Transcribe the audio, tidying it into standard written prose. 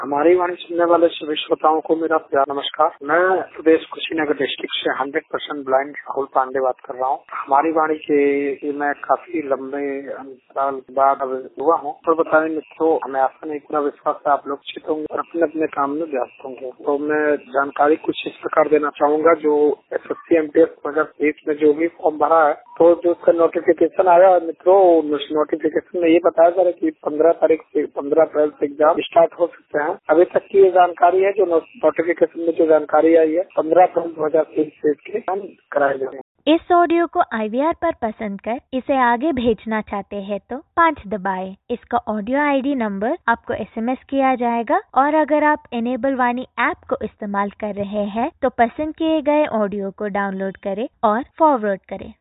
हमारी वाणी सुनने वाले सभी श्रोताओं को मेरा प्यार नमस्कार। मैं प्रदेश कुशीनगर डिस्ट्रिक्ट से 100% ब्लाइंड राहुल पांडे बात कर रहा हूँ। हमारी वाणी के मैं काफी लंबे अंतराल बाद हुआ हूँ। तो बताएं मित्रों, हमें आशा नहीं पूरा विश्वास है आप लोग अच्छे होंगे और अपने अपने काम में व्यस्त होंगे। तो मैं जानकारी कुछ इस प्रकार देना चाहूंगा। जो SSC MTS 2023 में जो भी फॉर्म भरा है, तो जो उसका नोटिफिकेशन आया मित्रों, उस नोटिफिकेशन में ये बताया जा रहा है कि 15 अप्रैल से एग्जाम स्टार्ट हो सकते हैं। अभी तक की ये जानकारी है, जो नोटिफिकेशन में जो जानकारी आई है 15 अप्रैल 2023 से इसके एग्जाम कराए जा रहे हैं। इस ऑडियो को IVR पर पसंद कर इसे आगे भेजना चाहते हैं तो 5 दबाएं। इसका ऑडियो ID नंबर आपको SMS किया जाएगा और अगर आप इनेबल वाणी ऐप को इस्तेमाल कर रहे हैं तो पसंद किए गए ऑडियो को डाउनलोड करें और फॉरवर्ड करें।